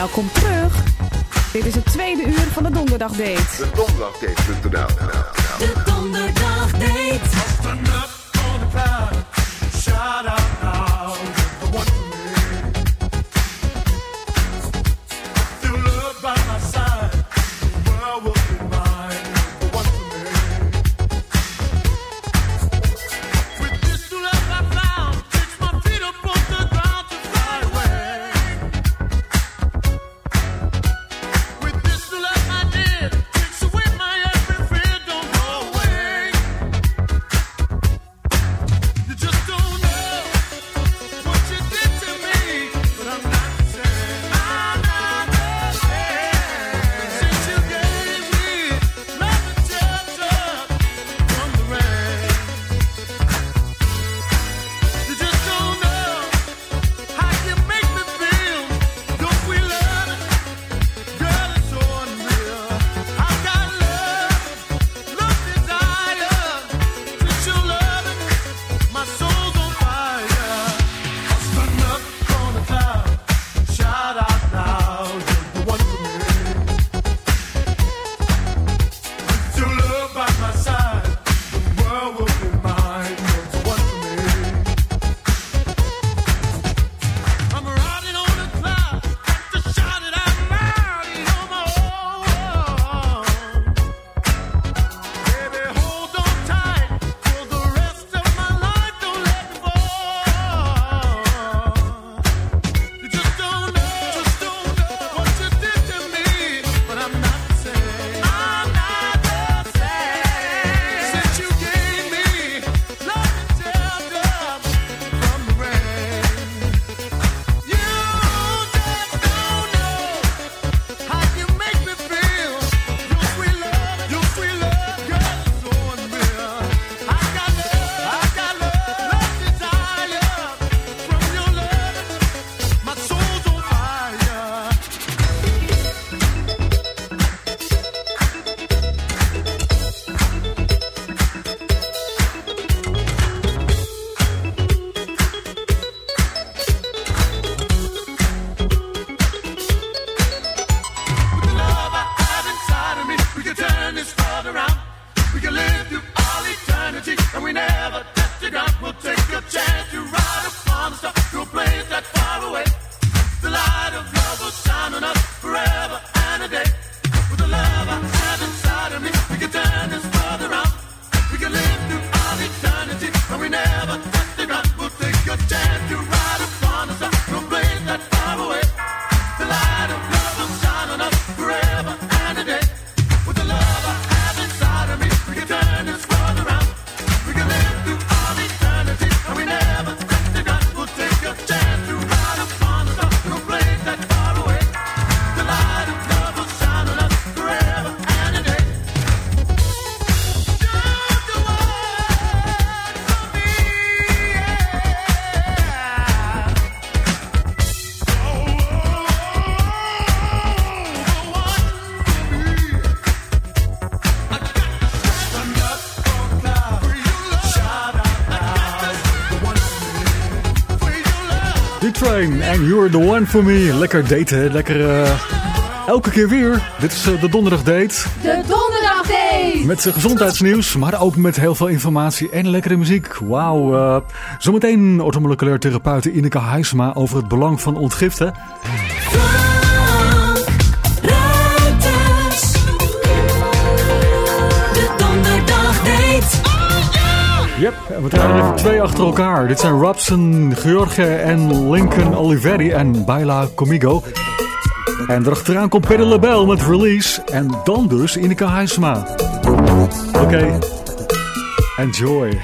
welkom terug. Dit is het tweede uur van de Donderdagdate. De Donderdagdate.nl. De Donderdagdate. Shout out now, the one for me. Still love by my side, the world will be mine, the one for me. With this new love I found, takes my feet up off the ground to fly away. With this new love I did, takes away my every fear, don't go away. You just don't know what you did to me, but I'm not the same. I'm not the same. Since you gave me love and shelter from the rain, you just don't know how you make me feel. Your sweet love, girl, it's so unreal. I've got love desire. Since you love it, my soul's on fire. Stand up on the cloud, shout out now, you're the one for me. With your love by my side, the world will be mine, you're the one for me. I'm riding on a cloud, to shout it out loud, you're my own. Baby, hold on tight for the rest of my life. Don't let me fall. You just don't know what you did to me, but I'm not the same. I'm not the same. Since you gave me love and shelter from the rain, you just don't know how you make me feel. Your sweet love, girl, is so unreal. I got love desire from your love. My soul's on fire. With the love I have inside of me, we can turn this world around. We can live through all eternity, and we never touch the ground. We'll take a chance to ride upon the star to a place that's far away. The light of love will shine on us forever and a day. With the love I have inside of me, we can turn this world around. We can live through all eternity, and we never touch the ground. We'll take a chance to ride upon the star to a place that's far away. The light of love will shine on us forever and a day. With the love I have inside of me, we can turn this world around. We can live through all eternity, and we never touch the ground. We'll take a chance to ride upon the star to a place that's far away. The light of love will shine on us forever and a day. You're the one for me, D-Train en You're the One for Me. Lekker daten, lekker elke keer weer. Dit is de Donderdagdate. De Donderdagdate! Met gezondheidsnieuws, maar ook met heel veel informatie en lekkere muziek. Wauw. Zometeen orthomoleculair therapeute Ineke Huisma over het belang van ontgiften. Frank Ruiters. De Donderdagdate. Yep, en we draaien even twee achter elkaar. Dit zijn Robson George en Lincoln Oliveri en Baila Comigo. En erachteraan komt Patti LaBelle met Release. En dan dus Ineke Huisma. Oké. Enjoy.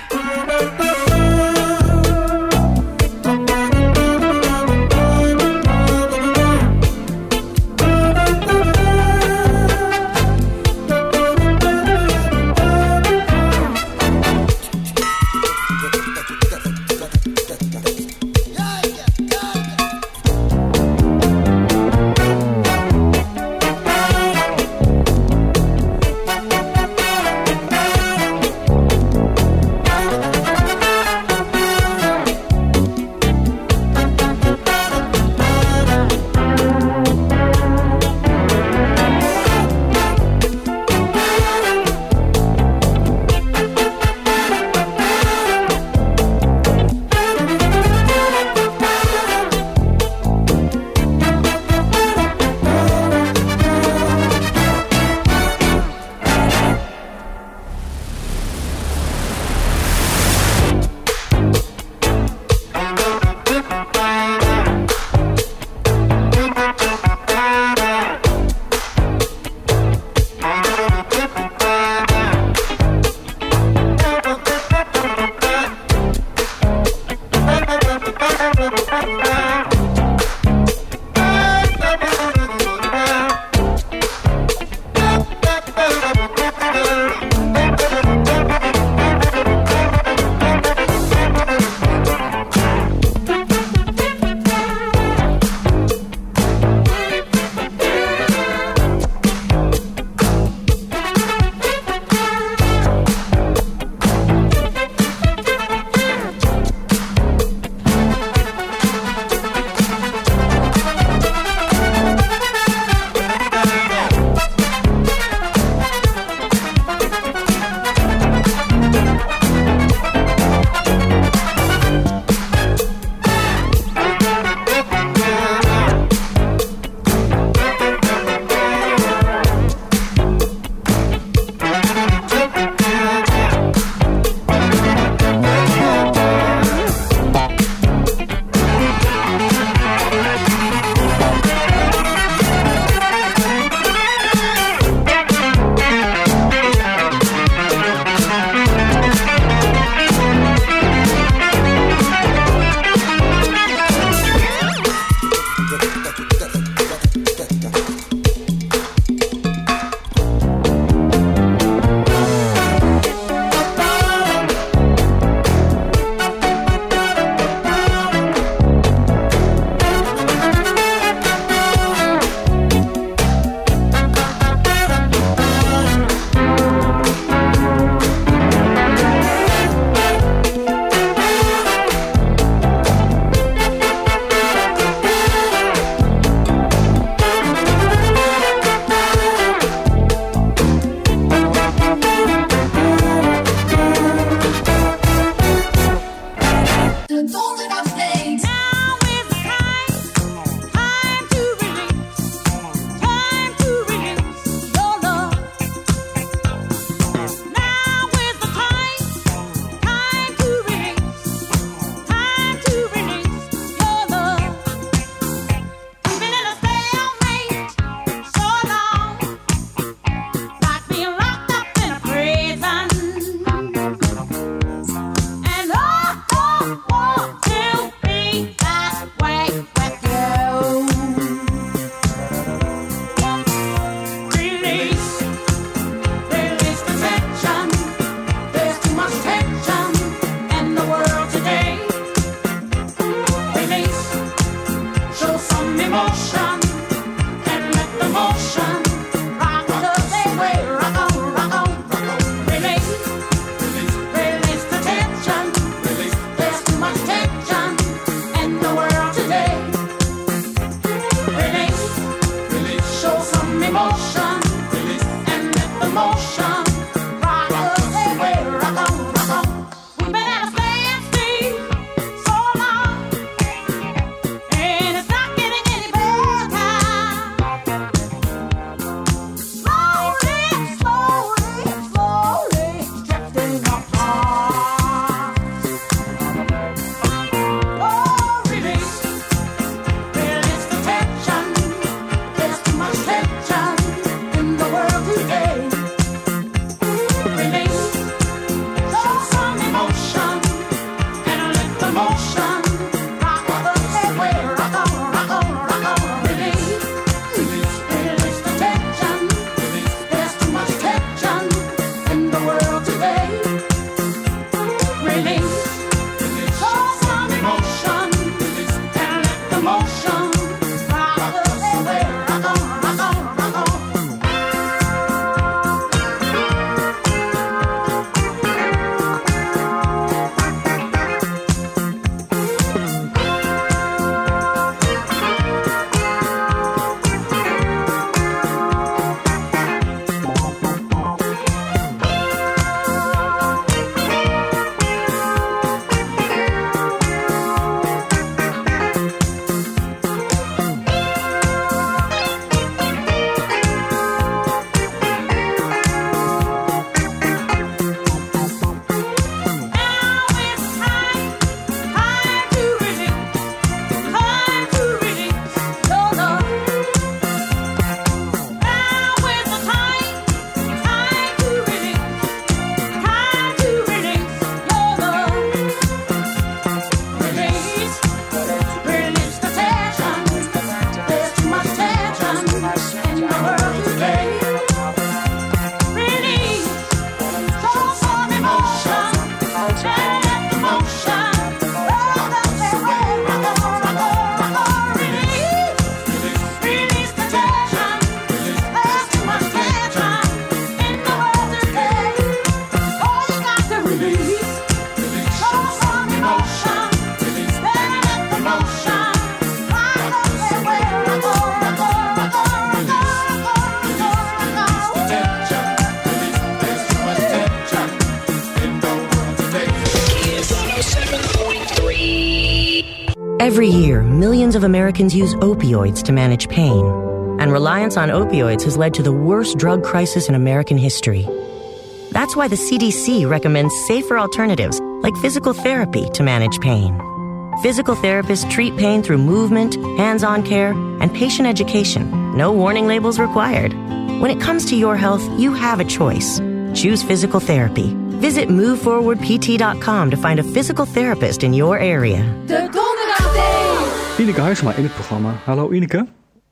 Every year, millions of Americans use opioids to manage pain. And reliance on opioids has led to the worst drug crisis in American history. That's why the CDC recommends safer alternatives like physical therapy to manage pain. Physical therapists treat pain through movement, hands-on care, and patient education. No warning labels required. When it comes to your health, you have a choice. Choose physical therapy. Visit moveforwardpt.com to find a physical therapist in your area. De Donderdagdate. Ineke Huisma in het programma. Hallo Ineke.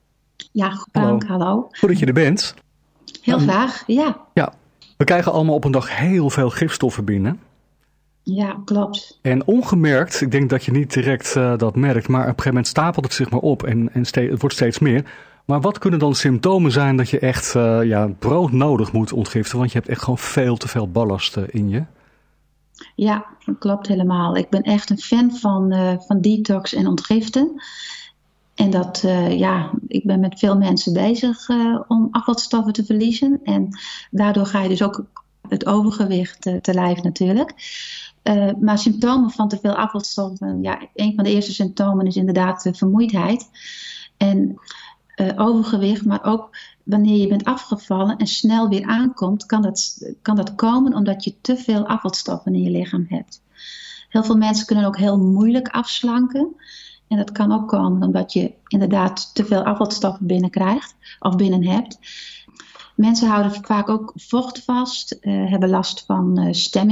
Ja, Frank, hallo. Goed dat je er bent. Heel graag, ja. Ja, we krijgen allemaal op een dag heel veel gifstoffen binnen. Ja, klopt. En ongemerkt, ik denk dat je niet direct dat merkt, maar op een gegeven moment stapelt het zich maar op en het wordt steeds meer. Maar wat kunnen dan symptomen zijn dat je echt broodnodig moet ontgiften? Want je hebt echt gewoon veel te veel ballast in je. Ja, dat klopt helemaal. Ik ben echt een fan van detox en ontgiften. En ik ben met veel mensen bezig om afvalstoffen te verliezen. En daardoor ga je dus ook het overgewicht te lijf natuurlijk. Maar symptomen van te veel afvalstoffen, een van de eerste symptomen is inderdaad vermoeidheid. En overgewicht, maar ook wanneer je bent afgevallen en snel weer aankomt, kan dat komen omdat je te veel afvalstoffen in je lichaam hebt. Heel veel mensen kunnen ook heel moeilijk afslanken. En dat kan ook komen omdat je inderdaad te veel afvalstoffen binnenkrijgt of binnen hebt. Mensen houden vaak ook vocht vast, hebben last van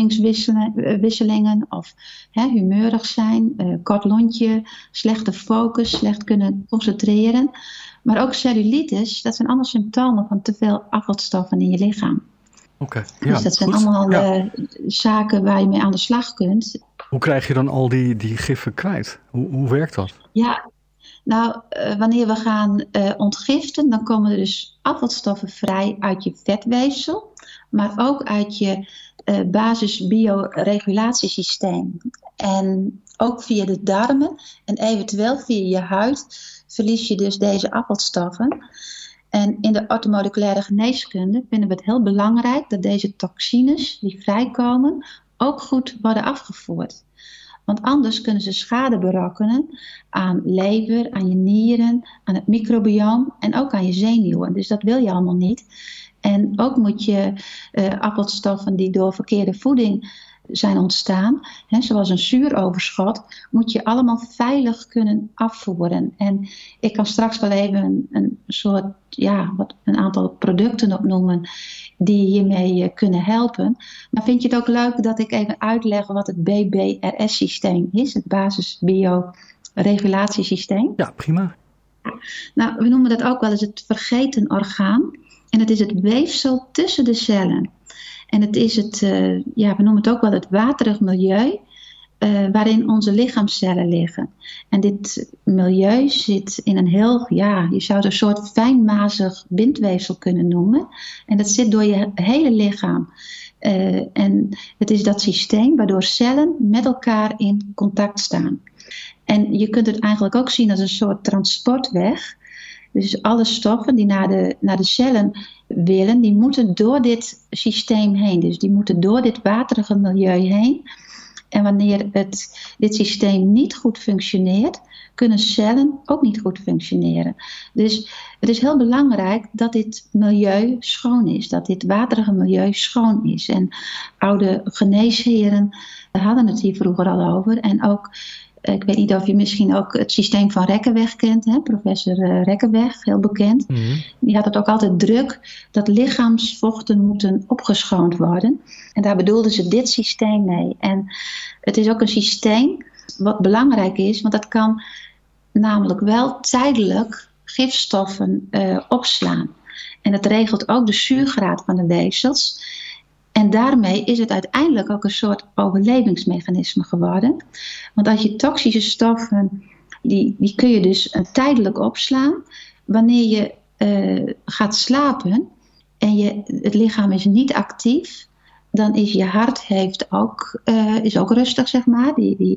stemmingswisselingen of humeurig zijn, kort lontje, slechte focus, slecht kunnen concentreren. Maar ook cellulitis, dat zijn allemaal symptomen van te veel afvalstoffen in je lichaam. Oké, dus dat zijn allemaal zaken waar je mee aan de slag kunt. Hoe krijg je dan al die giffen kwijt? Hoe werkt dat? Ja, wanneer we gaan ontgiften, dan komen er dus afvalstoffen vrij uit je vetweefsel, maar ook uit je basisbioregulatiesysteem. En ook via de darmen en eventueel via je huid verlies je dus deze afvalstoffen. En in de orthomoleculaire geneeskunde vinden we het heel belangrijk dat deze toxines die vrijkomen ook goed worden afgevoerd. Want anders kunnen ze schade berokkenen aan lever, aan je nieren, aan het microbioom en ook aan je zenuwen. Dus dat wil je allemaal niet. En ook moet je afvalstoffen die door verkeerde voeding zijn ontstaan, zoals een zuuroverschot, moet je allemaal veilig kunnen afvoeren. En ik kan straks wel even een aantal producten opnoemen die hiermee kunnen helpen. Maar vind je het ook leuk dat ik even uitleg wat het BBRS-systeem is, het basisbioregulatiesysteem? Ja, prima. Nou, we noemen dat ook wel eens het vergeten orgaan. En het is het weefsel tussen de cellen. En het is we noemen het ook wel het waterig milieu waarin onze lichaamscellen liggen. En dit milieu zit in een heel, je zou het een soort fijnmazig bindweefsel kunnen noemen. En dat zit door je hele lichaam. En het is dat systeem waardoor cellen met elkaar in contact staan. En je kunt het eigenlijk ook zien als een soort transportweg. Dus alle stoffen die naar de cellen willen, die moeten door dit systeem heen. Dus die moeten door dit waterige milieu heen. En wanneer dit systeem niet goed functioneert, kunnen cellen ook niet goed functioneren. Dus het is heel belangrijk dat dit milieu schoon is. Dat dit waterige milieu schoon is. En oude geneesheren hadden het hier vroeger al over. En ook, ik weet niet of je misschien ook het systeem van Rekkenweg kent. Professor Rekkenweg, heel bekend. Mm-hmm. Die had het ook altijd druk dat lichaamsvochten moeten opgeschoond worden. En daar bedoelden ze dit systeem mee. En het is ook een systeem wat belangrijk is, want dat kan namelijk wel tijdelijk gifstoffen opslaan. En het regelt ook de zuurgraad van de weefsels. En daarmee is het uiteindelijk ook een soort overlevingsmechanisme geworden. Want als je toxische stoffen, die kun je dus tijdelijk opslaan. Wanneer je gaat slapen en het lichaam is niet actief, dan is je hart is ook rustig, zeg maar.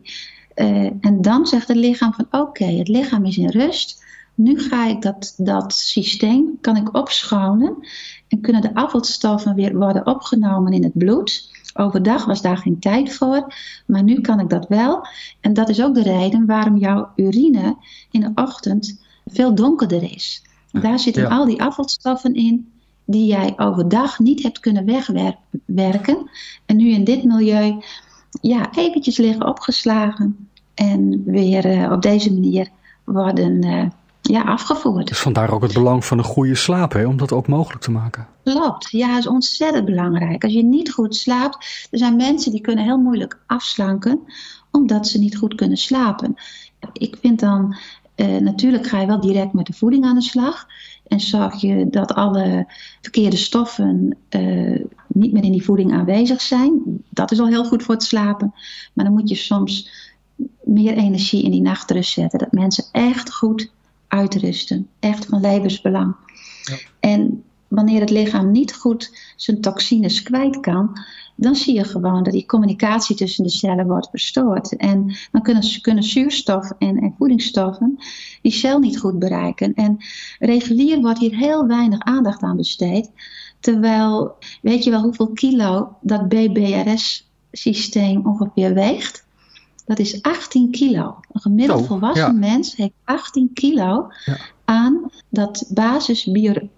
En dan zegt het lichaam van oké, het lichaam is in rust. Nu ga ik dat systeem kan ik opschonen en kunnen de afvalstoffen weer worden opgenomen in het bloed. Overdag was daar geen tijd voor, maar nu kan ik dat wel. En dat is ook de reden waarom jouw urine in de ochtend veel donkerder is. Daar zitten al die afvalstoffen in die jij overdag niet hebt kunnen wegwerken. En nu in dit milieu eventjes liggen opgeslagen en weer op deze manier worden afgevoerd. Dus vandaar ook het belang van een goede slaap, hè, om dat ook mogelijk te maken. Klopt, ja, dat is ontzettend belangrijk. Als je niet goed slaapt, er zijn mensen die kunnen heel moeilijk afslanken, omdat ze niet goed kunnen slapen. Ik vind dan, natuurlijk ga je wel direct met de voeding aan de slag. En zorg je dat alle verkeerde stoffen niet meer in die voeding aanwezig zijn. Dat is al heel goed voor het slapen. Maar dan moet je soms meer energie in die nachtrust zetten. Dat mensen echt goed uitrusten. Echt van levensbelang. Ja. En wanneer het lichaam niet goed zijn toxines kwijt kan, dan zie je gewoon dat die communicatie tussen de cellen wordt verstoord. En dan kunnen zuurstof en voedingsstoffen die cel niet goed bereiken. En regulier wordt hier heel weinig aandacht aan besteed. Terwijl, weet je wel hoeveel kilo dat BBRS-systeem ongeveer weegt? Dat is 18 kilo. Een gemiddeld volwassen mens heeft 18 kilo aan dat basis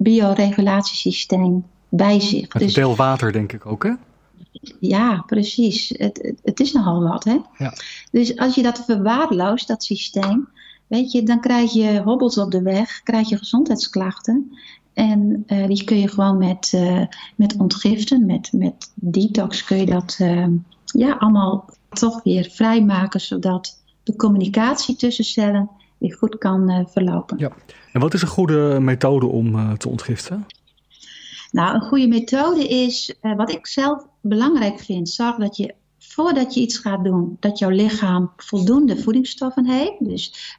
bioregulatiesysteem bij zich. Met veel water denk ik ook, hè? Ja, precies. Het is nogal wat, hè? Ja. Dus als je dat verwaarloost, dat systeem, weet je, dan krijg je hobbels op de weg, krijg je gezondheidsklachten. En die kun je gewoon met ontgiften, met detox kun je dat allemaal toch weer vrijmaken, zodat de communicatie tussen cellen weer goed kan verlopen. Ja. En wat is een goede methode om te ontgiften? Nou, een goede methode is, wat ik zelf belangrijk vind, zorg dat je, voordat je iets gaat doen, dat jouw lichaam voldoende voedingsstoffen heeft. Dus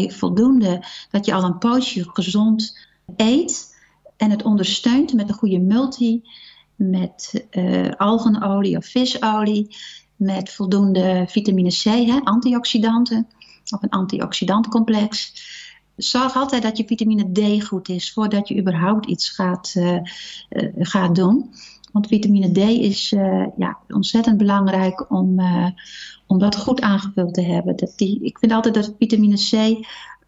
dat je al een poosje gezond eet en het ondersteunt met een goede multi, met algenolie of visolie, met voldoende vitamine C, antioxidanten of een antioxidantcomplex. Zorg altijd dat je vitamine D goed is voordat je überhaupt iets gaat doen. Want vitamine D is ontzettend belangrijk om dat goed aangevuld te hebben. Ik vind altijd dat vitamine C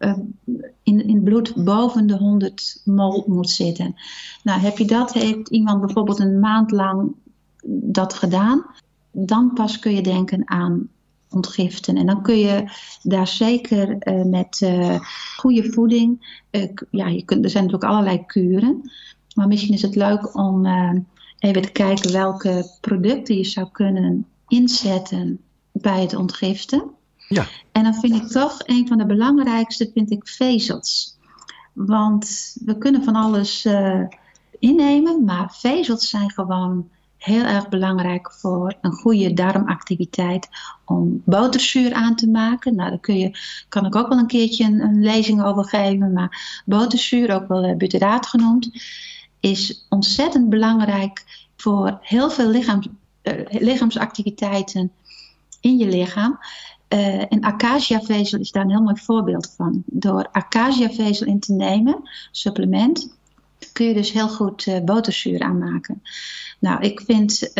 in het bloed boven de 100 mol moet zitten. Nou, heeft iemand bijvoorbeeld een maand lang dat gedaan, dan pas kun je denken aan ontgiften. En dan kun je daar zeker met goede voeding, er zijn natuurlijk allerlei kuren, maar misschien is het leuk om even te kijken welke producten je zou kunnen inzetten bij het ontgiften. Ja. En dan vind ik toch een van de belangrijkste, vezels. Want we kunnen van alles innemen, maar vezels zijn gewoon heel erg belangrijk voor een goede darmactiviteit om boterzuur aan te maken. Nou, daar kan ik ook wel een keertje een lezing over geven, maar boterzuur, ook wel butyraat genoemd, is ontzettend belangrijk voor heel veel lichaamsactiviteiten in je lichaam. En acaciavezel is daar een heel mooi voorbeeld van. Door acaciavezel in te nemen, supplement, kun je dus heel goed boterzuur aanmaken. Nou, ik vind,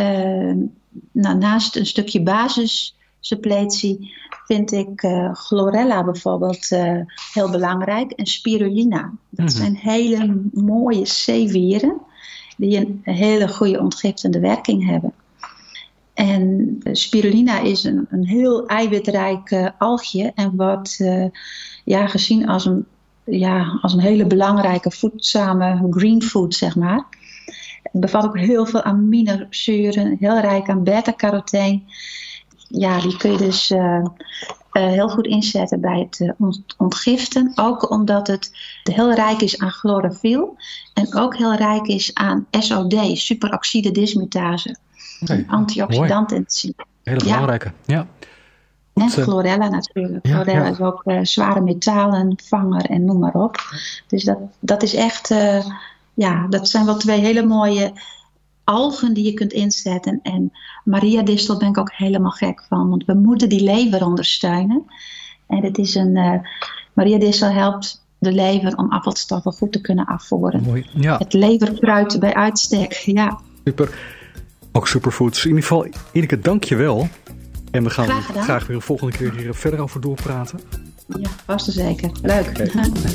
naast een stukje basissuppletie, vind ik chlorella bijvoorbeeld heel belangrijk. En spirulina. Dat zijn hele mooie C-vieren die een hele goede ontgiftende werking hebben. En spirulina is een heel eiwitrijk algje en wordt gezien als een hele belangrijke voedzame green food, zeg maar. Het bevat ook heel veel aminozuren, heel rijk aan beta-carotene. Ja, die kun je dus heel goed inzetten bij het ontgiften. Ook omdat het heel rijk is aan chlorofiel en ook heel rijk is aan SOD, superoxide dismutase. Een antioxidant-enzym. Hele belangrijke, ja. En chlorella natuurlijk. Chlorella is ook zware metalenvanger en noem maar op. Dus dat is echt, dat zijn wel twee hele mooie algen die je kunt inzetten. En Maria-distel ben ik ook helemaal gek van, want we moeten die lever ondersteunen. En het is Maria-distel helpt de lever om afvalstoffen goed te kunnen afvoeren. Mooi, ja. Het leverkruid bij uitstek, ja. Super. Ook superfoods. In ieder geval, Ineke, dank je wel. En we gaan graag weer de volgende keer hier verder over doorpraten. Ja, vast en zeker. Leuk. Okay.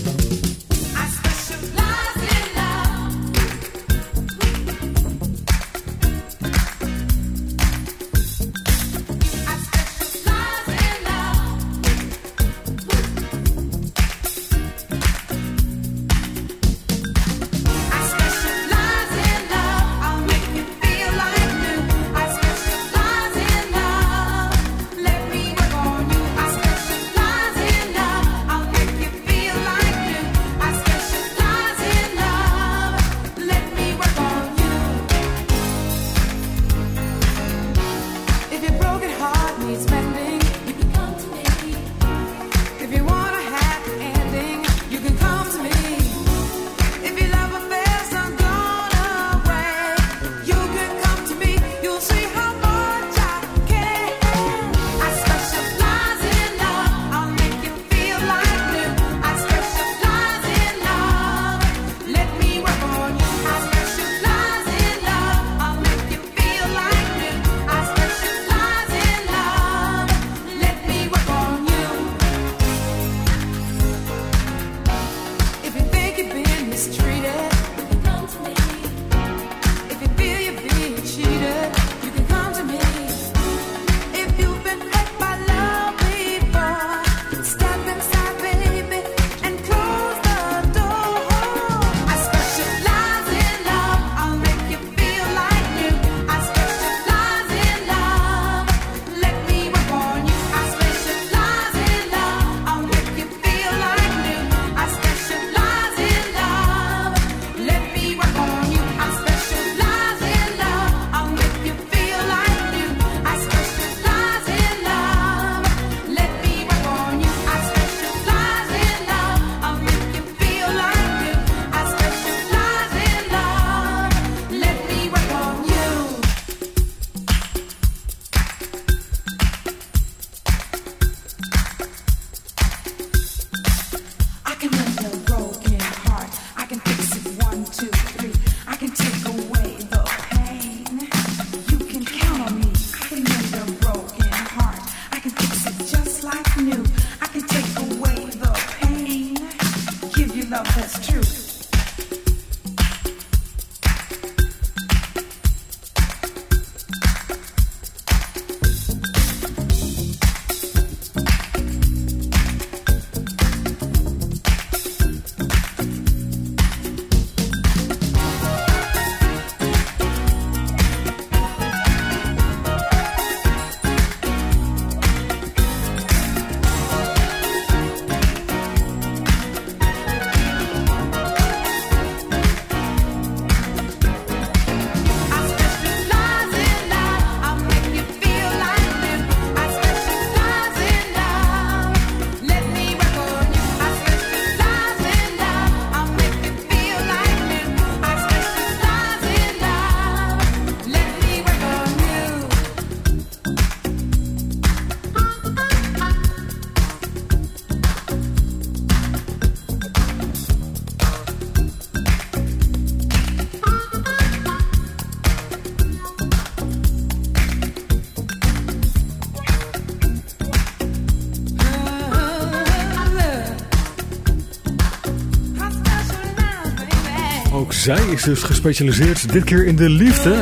Ook zij is dus gespecialiseerd dit keer in de liefde.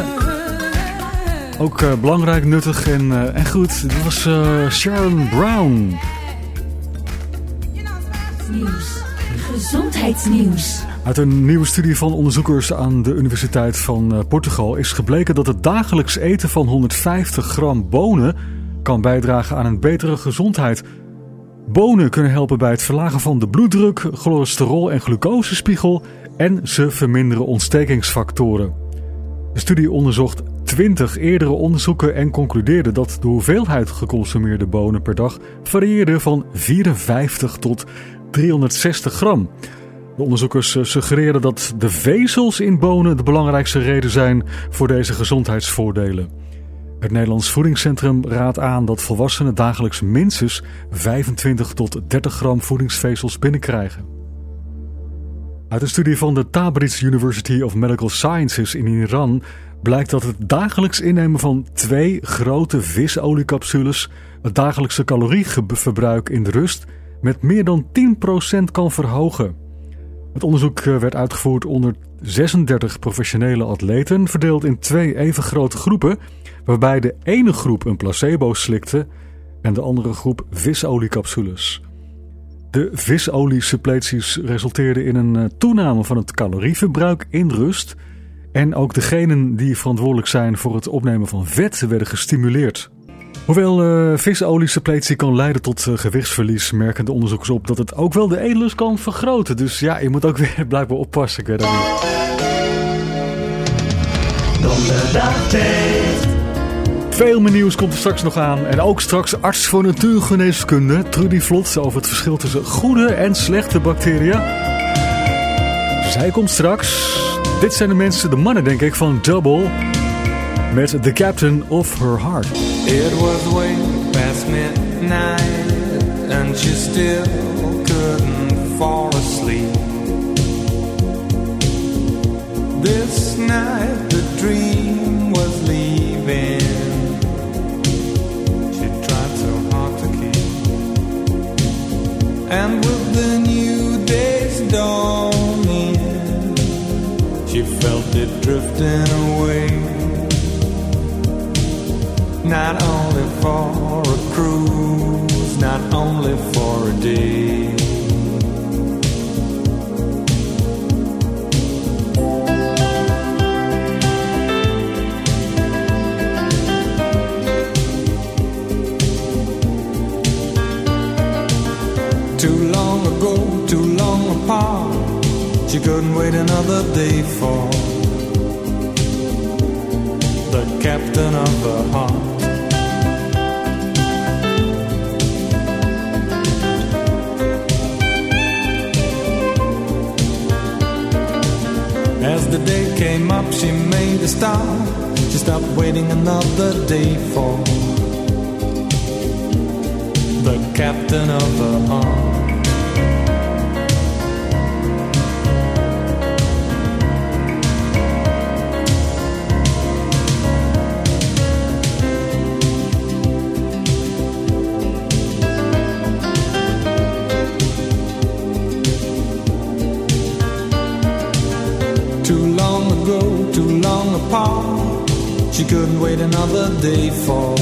Ook belangrijk, nuttig en goed. Dat was Sharon Brown. Nieuws. Gezondheidsnieuws. Uit een nieuwe studie van onderzoekers aan de Universiteit van Portugal is gebleken dat het dagelijks eten van 150 gram bonen kan bijdragen aan een betere gezondheid. Bonen kunnen helpen bij het verlagen van de bloeddruk, cholesterol en glucosespiegel en ze verminderen ontstekingsfactoren. De studie onderzocht 20 eerdere onderzoeken en concludeerde dat de hoeveelheid geconsumeerde bonen per dag varieerde van 54 tot 360 gram. De onderzoekers suggereren dat de vezels in bonen de belangrijkste reden zijn voor deze gezondheidsvoordelen. Het Nederlands Voedingscentrum raadt aan dat volwassenen dagelijks minstens 25 tot 30 gram voedingsvezels binnenkrijgen. Uit een studie van de Tabriz University of Medical Sciences in Iran blijkt dat het dagelijks innemen van 2 grote visoliecapsules het dagelijkse calorieverbruik in de rust met meer dan 10% kan verhogen. Het onderzoek werd uitgevoerd onder 36 professionele atleten, verdeeld in 2 even grote groepen, waarbij de ene groep een placebo slikte en de andere groep visoliecapsules. De visoliesuppleties resulteerden in een toename van het calorieverbruik in rust en ook degenen die verantwoordelijk zijn voor het opnemen van vet werden gestimuleerd. Hoewel visoliesuppletie kan leiden tot gewichtsverlies, merken de onderzoekers op dat het ook wel de eetlust kan vergroten. Dus ja, je moet ook weer blijkbaar oppassen, ik weet het niet. Donderdagtijd. Veel meer nieuws komt er straks nog aan. En ook straks arts voor natuurgeneeskunde Trudy Vlot over het verschil tussen goede en slechte bacteriën. Zij komt straks. Dit zijn de mannen denk ik van Double met The Captain of Her Heart. It was way past midnight and she still couldn't fall asleep. This night the dream was leaving. She tried so hard to keep. And with the new day's dawning, she felt it drifting away. Not only for a cruise, not only for a day. Too long ago, too long apart, she couldn't wait another day for the captain of her heart. As the day came up, she made a stop. She stopped waiting another day for the captain of her heart. Too long apart, she couldn't wait another day for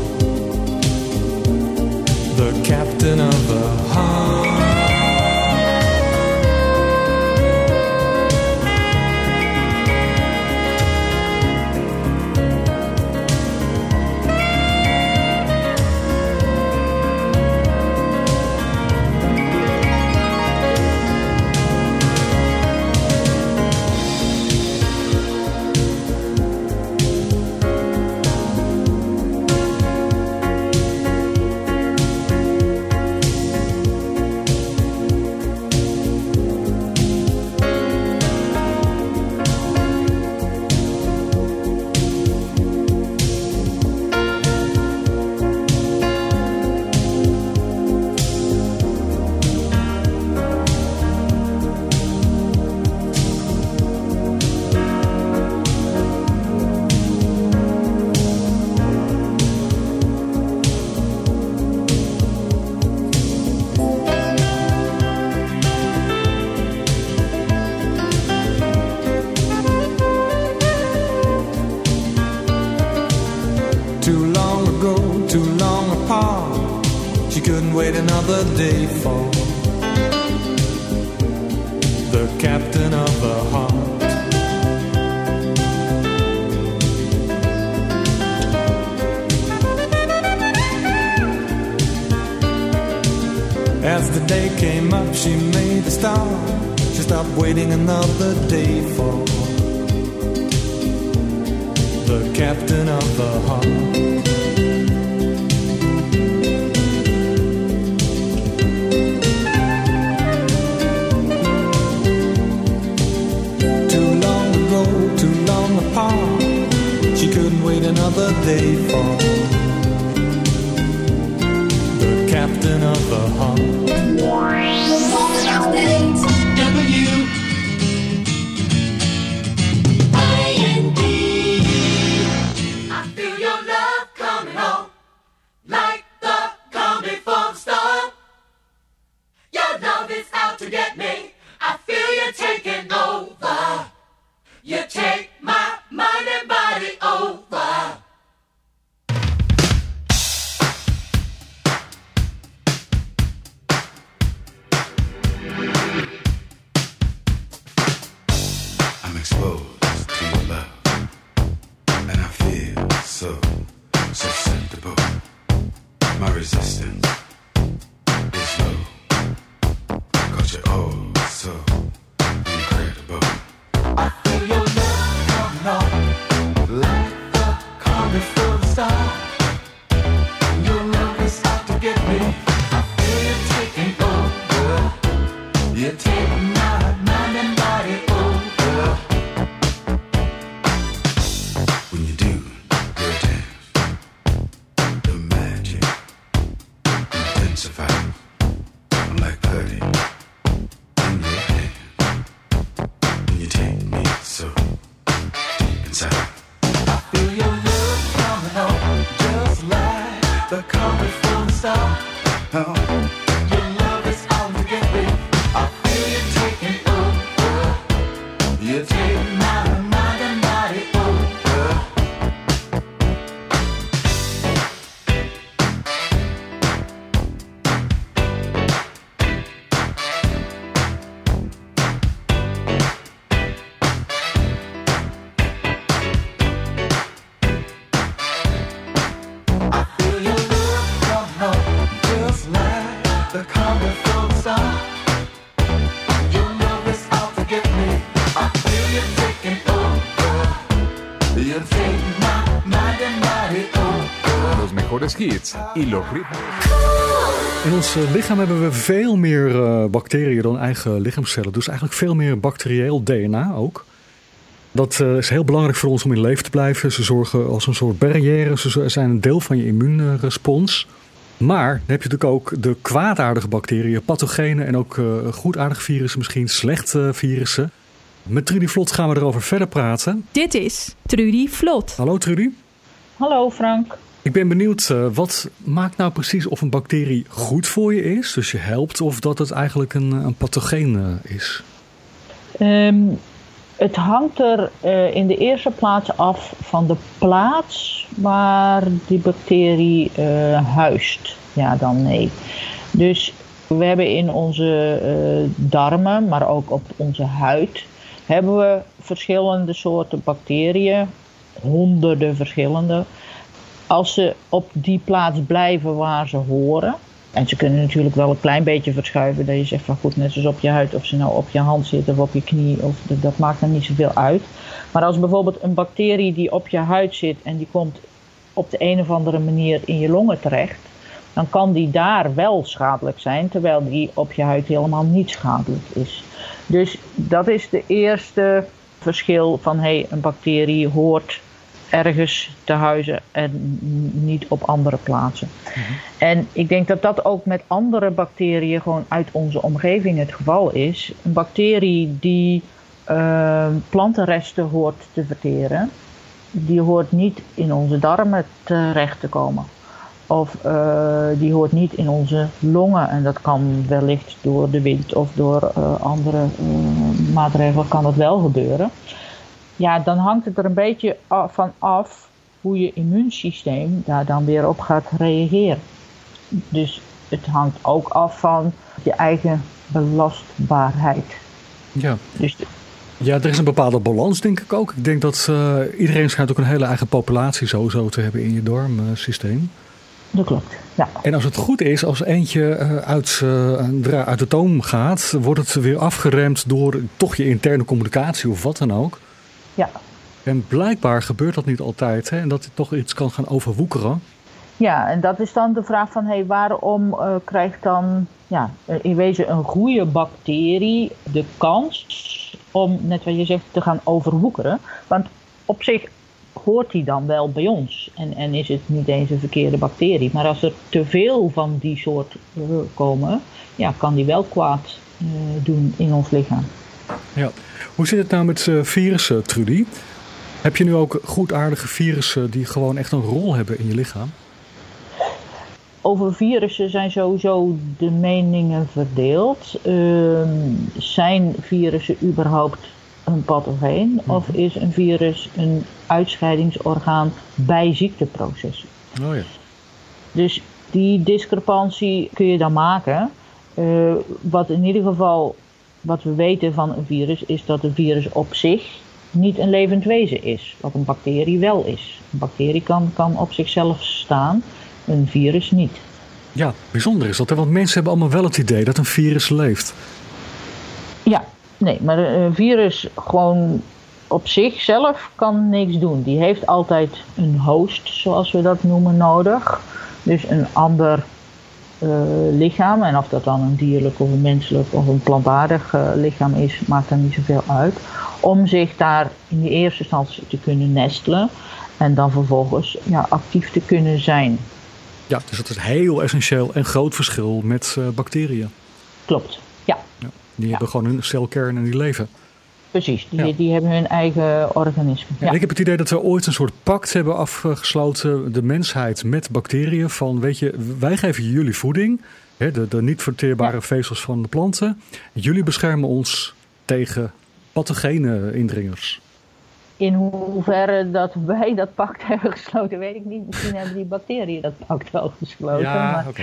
the captain of her heart. Another day for the captain of her heart. As the day came up, she made a stop. She stopped waiting another day for the captain of her heart. She couldn't wait another day for the captain of her heart. You take my mind and body over. I'm exposed to your love, and I feel so susceptible. My resistance is low, 'cause you're oh so incredible. I feel your love coming on like the carnival star. Your love is out to get me. I feel you taking over. You take my mind and body over. When you do your dance, the magic intensifies. I'm like putty in your hand. When you take me so deep inside. I feel your love coming on just like the carnival star. Oh, Your love is out to get me. I feel you taking over. You take my mind and body over. I feel your love coming on just like the carnival star. Your love is out to get me. I feel you taking over. You take my mind and body over. Los mejores hits y los ritmos. In ons lichaam hebben we veel meer bacteriën dan eigen lichaamscellen. Dus eigenlijk veel meer bacterieel DNA ook. Dat is heel belangrijk voor ons om in leven te blijven. Ze zorgen als een soort barrière. Ze zijn een deel van je immuunrespons. Maar dan heb je natuurlijk ook de kwaadaardige bacteriën, pathogenen en ook goedaardige virussen, misschien slechte virussen. Met Trudy Vlot gaan we erover verder praten. Dit is Trudy Vlot. Hallo Trudy. Hallo Frank. Ik ben benieuwd, wat maakt nou precies of een bacterie goed voor je is, dus je helpt, of dat het eigenlijk een pathogeen is? Het hangt er in de eerste plaats af van de plaats waar die bacterie huist. Ja, dan nee. Dus we hebben in onze darmen, maar ook op onze huid, hebben we verschillende soorten bacteriën, honderden verschillende. Als ze op die plaats blijven waar ze horen, en ze kunnen natuurlijk wel een klein beetje verschuiven, dat je zegt van goed, net zoals op je huid, of ze nou op je hand zitten of op je knie, of dat maakt dan niet zoveel uit. Maar als bijvoorbeeld een bacterie die op je huid zit en die komt op de een of andere manier in je longen terecht, dan kan die daar wel schadelijk zijn, terwijl die op je huid helemaal niet schadelijk is. Dus dat is de eerste verschil van een bacterie hoort ergens te huizen en niet op andere plaatsen. Mm-hmm. En ik denk dat dat ook met andere bacteriën gewoon uit onze omgeving het geval is. Een bacterie die plantenresten hoort te verteren, die hoort niet in onze darmen terecht te komen. Of die hoort niet in onze longen. En dat kan wellicht door de wind of door andere maatregelen kan dat wel gebeuren. Ja, dan hangt het er een beetje van af hoe je immuunsysteem daar dan weer op gaat reageren. Dus het hangt ook af van je eigen belastbaarheid. Ja. Dus ja, er is een bepaalde balans, denk ik ook. Ik denk dat iedereen schijnt ook een hele eigen populatie sowieso te hebben in je darmsysteem. Dat klopt, ja. En als het goed is, als eentje uit de toom gaat, wordt het weer afgeremd door toch je interne communicatie of wat dan ook. Ja. En blijkbaar gebeurt dat niet altijd, hè? En dat het toch iets kan gaan overwoekeren. Ja, en dat is dan de vraag van, waarom krijgt dan in wezen een goede bacterie de kans om, net wat je zegt, te gaan overwoekeren? Want op zich hoort die dan wel bij ons en is het niet eens een verkeerde bacterie. Maar als er te veel van die soort komen, kan die wel kwaad doen in ons lichaam. Ja. Hoe zit het nou met virussen, Trudy? Heb je nu ook goedaardige virussen die gewoon echt een rol hebben in je lichaam? Over virussen zijn sowieso de meningen verdeeld. Zijn virussen überhaupt een pathogeen of is een virus een uitscheidingsorgaan bij ziekteprocessen? Oh ja. Dus die discrepantie kun je dan maken. Wat in ieder geval, wat we weten van een virus, is dat een virus op zich niet een levend wezen is. Wat een bacterie wel is. Een bacterie kan op zichzelf staan, een virus niet. Ja, bijzonder is dat, hè? Want mensen hebben allemaal wel het idee dat een virus leeft. Ja, nee, maar een virus gewoon op zichzelf kan niks doen. Die heeft altijd een host, zoals we dat noemen, nodig. Dus een ander lichaam. En of dat dan een dierlijk of een menselijk of een plantaardig lichaam is, maakt dan niet zoveel uit. Om zich daar in de eerste instantie te kunnen nestelen. En dan vervolgens actief te kunnen zijn. Ja, dus dat is heel essentieel en groot verschil met bacteriën. Klopt, ja. Die hebben gewoon hun celkern en die leven. Precies, die hebben hun eigen organisme. Ja. Ik heb het idee dat we ooit een soort pact hebben afgesloten, de mensheid met bacteriën. Van, weet je, wij geven jullie voeding, de niet verteerbare vezels van de planten. Jullie beschermen ons tegen pathogene indringers. In hoeverre dat wij dat pact hebben gesloten, weet ik niet. Misschien hebben die bacteriën dat pact wel gesloten. Ja, oké.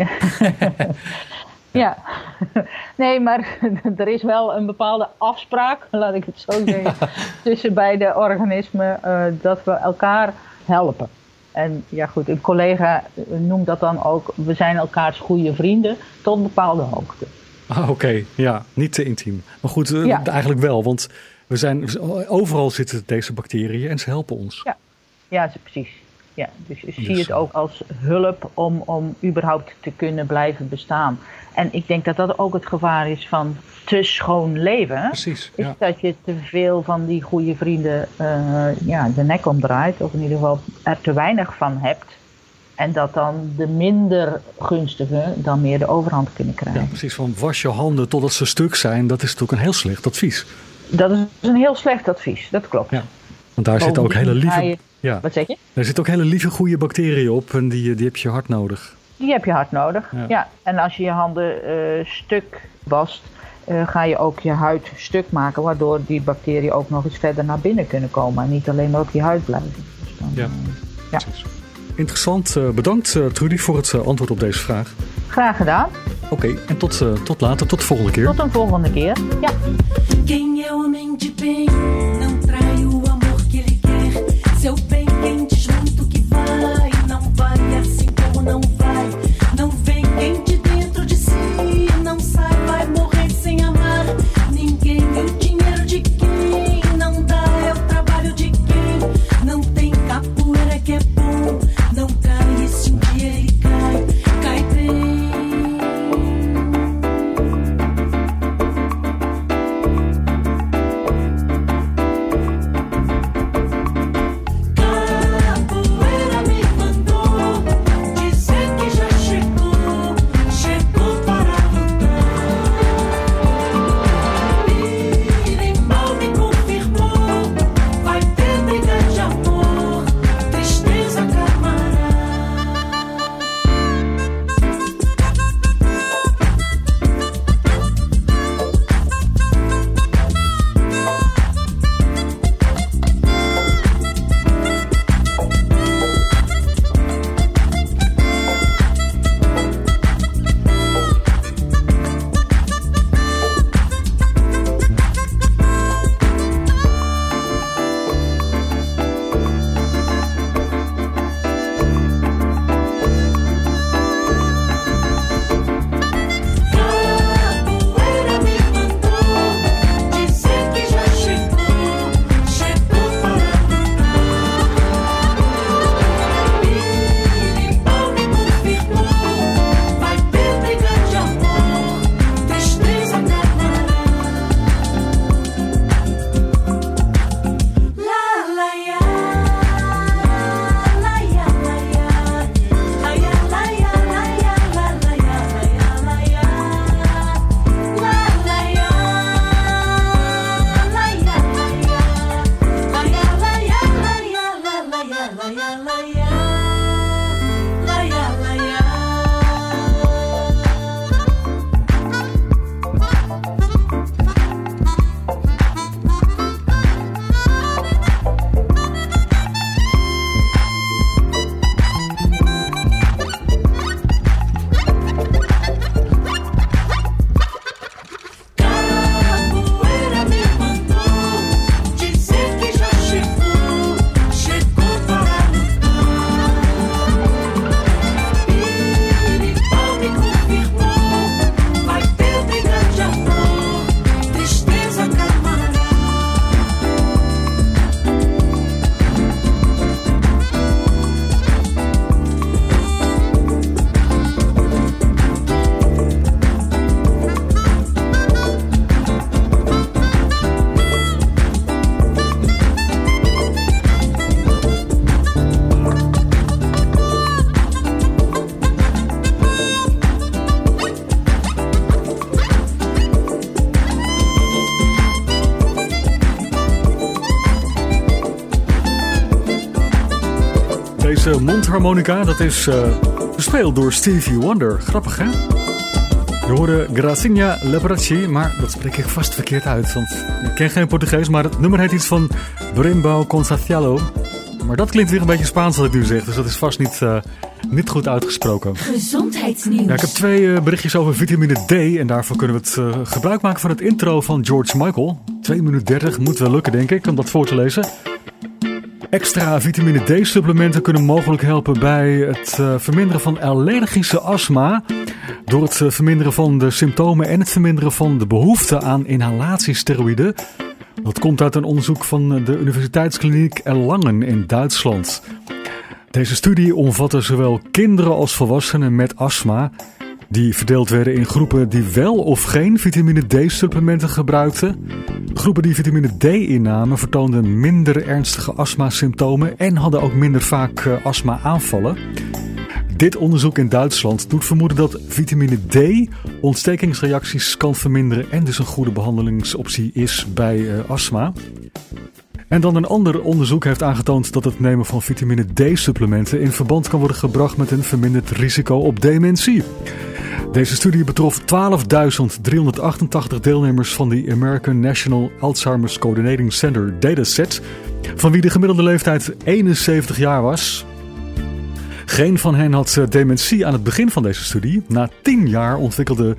Ja, nee, maar er is wel een bepaalde afspraak, laat ik het zo zeggen, tussen beide organismen dat we elkaar helpen. En ja goed, een collega noemt dat dan ook, we zijn elkaars goede vrienden tot een bepaalde hoogte. Oké, ja, niet te intiem. Maar goed, eigenlijk wel, want overal zitten deze bacteriën en ze helpen ons. Ja, precies. Ja, dus zie het ook als hulp om überhaupt te kunnen blijven bestaan. En ik denk dat dat ook het gevaar is van te schoon leven. Precies, is dat je te veel van die goede vrienden de nek omdraait. Of in ieder geval er te weinig van hebt. En dat dan de minder gunstige dan meer de overhand kunnen krijgen. Ja, precies. Van was je handen totdat ze stuk zijn. Dat is natuurlijk een heel slecht advies. Dat is een heel slecht advies, dat klopt. Ja. Want daar zitten ook hele lieve... Ja. Wat zeg je? Er zitten ook hele lieve goede bacteriën op en die heb je hard nodig. Die heb je hard nodig, ja. En als je je handen stuk wast, ga je ook je huid stuk maken, waardoor die bacteriën ook nog eens verder naar binnen kunnen komen en niet alleen maar op je huid blijven. Dus dan, precies. Interessant. Bedankt Trudy voor het antwoord op deze vraag. Graag gedaan. Oké, en tot later, tot de volgende keer. Tot een volgende keer, ja. Quem é homem de bem não trai o amor que ele quer. Seu bem quem diz muito que vai, não vai assim como não vai. Não vem quem de dentro de si não sai, vai morrer sem amar ninguém. O dinheiro de quem não dá é o trabalho de quem não tem capoeira que é bom. Não cai e se dia ele cai, cai bem. Deze mondharmonica, dat is gespeeld door Stevie Wonder. Grappig, hè? Je hoorde Gracinha Lebracci, maar dat spreek ik vast verkeerd uit, want ik ken geen Portugees, maar het nummer heet iets van Brimbao Consacialo. Maar dat klinkt weer een beetje Spaans wat ik nu zeg, dus dat is vast niet goed uitgesproken. Gezondheidsnieuws. Ja, ik heb 2 berichtjes over vitamine D en daarvoor kunnen we het gebruik maken van het intro van George Michael. 2 minuten 30 moet wel lukken, denk ik, om dat voor te lezen. Extra vitamine D supplementen kunnen mogelijk helpen bij het verminderen van allergische astma. Door het verminderen van de symptomen en het verminderen van de behoefte aan inhalatiesteroïden. Dat komt uit een onderzoek van de Universiteitskliniek Erlangen in Duitsland. Deze studie omvatte zowel kinderen als volwassenen met astma, die verdeeld werden in groepen die wel of geen vitamine D-supplementen gebruikten. Groepen die vitamine D innamen vertoonden minder ernstige astmasymptomen en hadden ook minder vaak astma-aanvallen. Dit onderzoek in Duitsland doet vermoeden dat vitamine D ontstekingsreacties kan verminderen en dus een goede behandelingsoptie is bij astma. En dan een ander onderzoek heeft aangetoond dat het nemen van vitamine D-supplementen in verband kan worden gebracht met een verminderd risico op dementie. Deze studie betrof 12.388 deelnemers van de American National Alzheimer's Coordinating Center dataset, van wie de gemiddelde leeftijd 71 jaar was. Geen van hen had dementie aan het begin van deze studie. Na 10 jaar ontwikkelden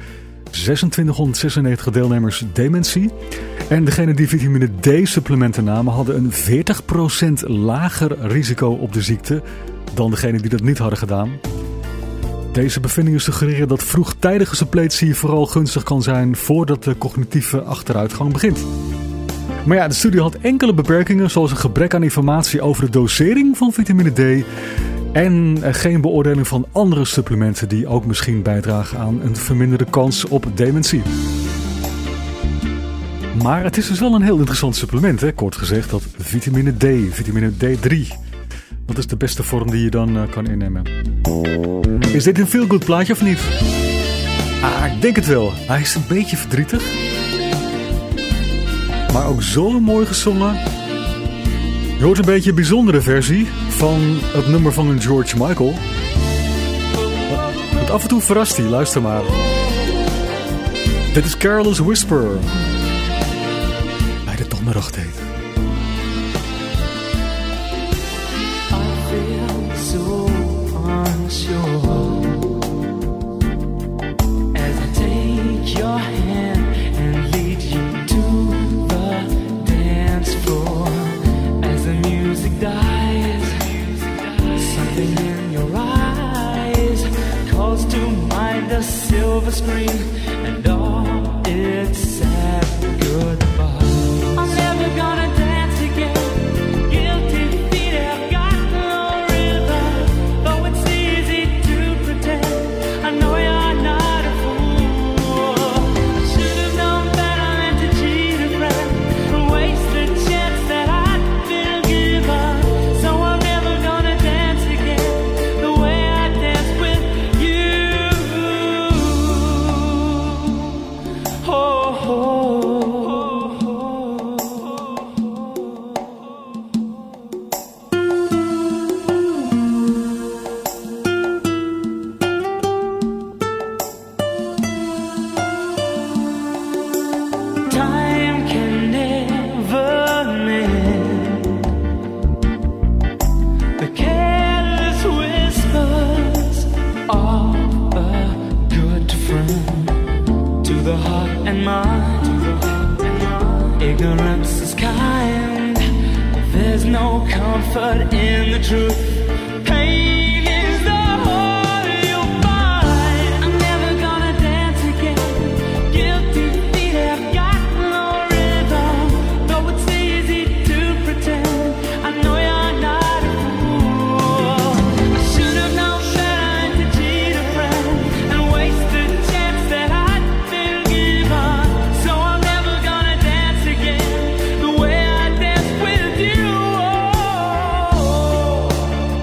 2696 deelnemers dementie. En degenen die vitamine D-supplementen namen hadden een 40% lager risico op de ziekte dan degenen die dat niet hadden gedaan. Deze bevindingen suggereren dat vroegtijdige suppletie vooral gunstig kan zijn voordat de cognitieve achteruitgang begint. Maar ja, de studie had enkele beperkingen, zoals een gebrek aan informatie over de dosering van vitamine D en geen beoordeling van andere supplementen die ook misschien bijdragen aan een verminderde kans op dementie. Maar het is dus wel een heel interessant supplement, hè? Kort gezegd, dat vitamine D, vitamine D3. Dat is de beste vorm die je dan kan innemen. Is dit een feel-good plaatje of niet? Ik denk het wel. Hij is een beetje verdrietig. Maar ook zo mooi gezongen. Je hoort een beetje een bijzondere versie van het nummer van een George Michael. Want af en toe verrast hij, luister maar. Dit is Careless Whisper. Bij de donderdag heet. Silver screen and all its sad goodbye. I'm never gonna dance again. Guilty feet have got no rhythm. Though it's easy to pretend, I know you're not a fool. I should have known better than to cheat a friend and waste the chance that I'd been given. So I'm never gonna dance again the way I danced with you. Time can never mend the careless whispers of a good friend to the heart and mind. Ignorance is kind. There's no comfort in the truth. Pain is the whole you'll find. I'm never gonna dance again. Guilty feet have got no rhythm. Though it's easy to pretend, I know you're not a fool. I should have known better than to cheat a friend and waste the chance that I'd been given. So I'm never gonna dance again the way I danced with you.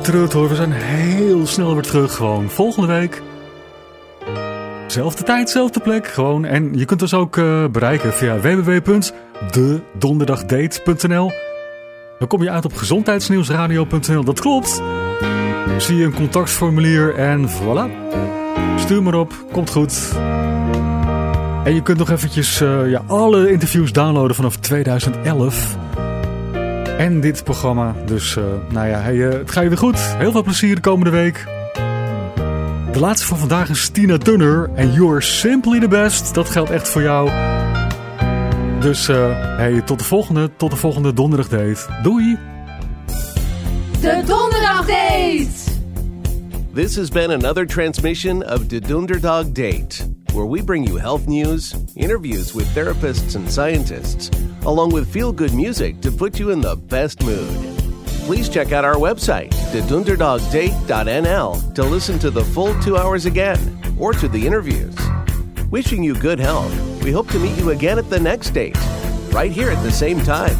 getreurd hoor, we zijn heel snel weer terug gewoon. Volgende week. Zelfde tijd, zelfde plek gewoon. En je kunt ons ook bereiken via www.dedonderdagdate.nl. Dan kom je uit op gezondheidsnieuwsradio.nl. Dat klopt. Zie je een contactformulier en voilà. Stuur maar op, komt goed. En je kunt nog eventjes alle interviews downloaden vanaf 2011. En dit programma. Dus het gaat je weer goed. Heel veel plezier de komende week. De laatste van vandaag is Tina Turner. En You're Simply the Best. Dat geldt echt voor jou. Dus tot de volgende donderdagdate. Doei! De Donderdagdate! This has been another transmission of the Donderdog Date, where we bring you health news, interviews with therapists and scientists, along with feel-good music to put you in the best mood. Please check out our website, thedonderdogdate.nl, to listen to the full 2 hours again, or to the interviews. Wishing you good health. We hope to meet you again at the next date, right here at the same time.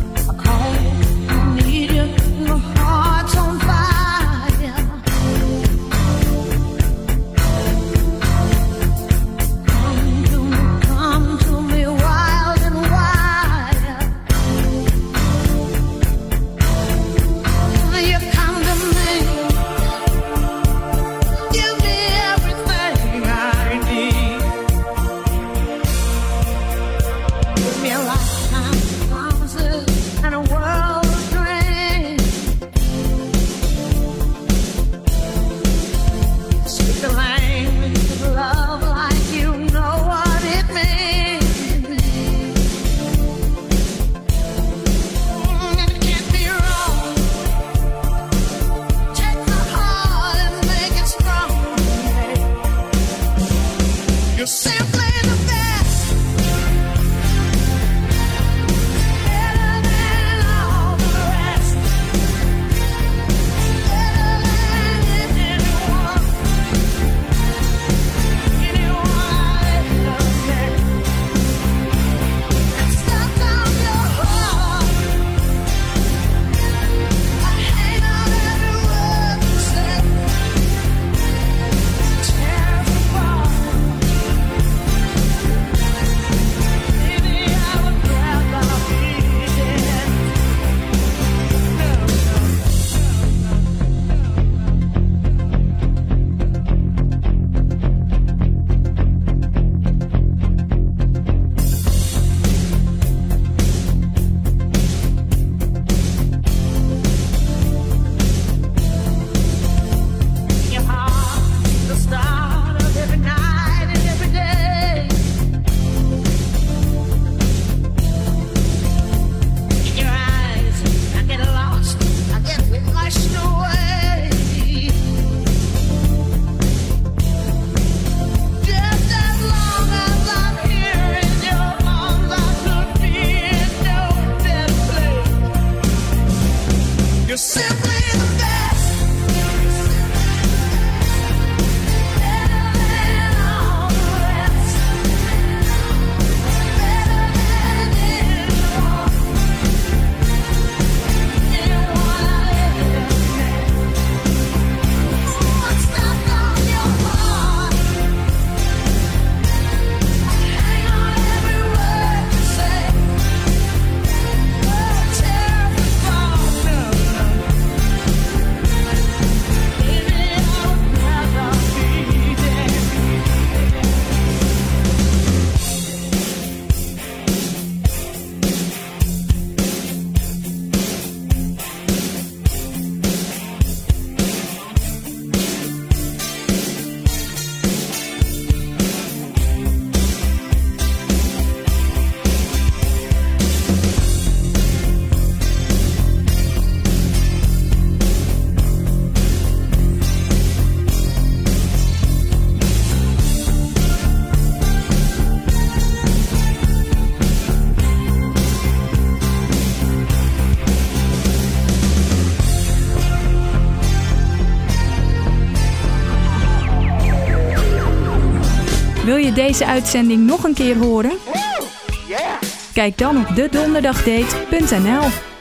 Wil je deze uitzending nog een keer horen? Kijk dan op dedonderdagdate.nl.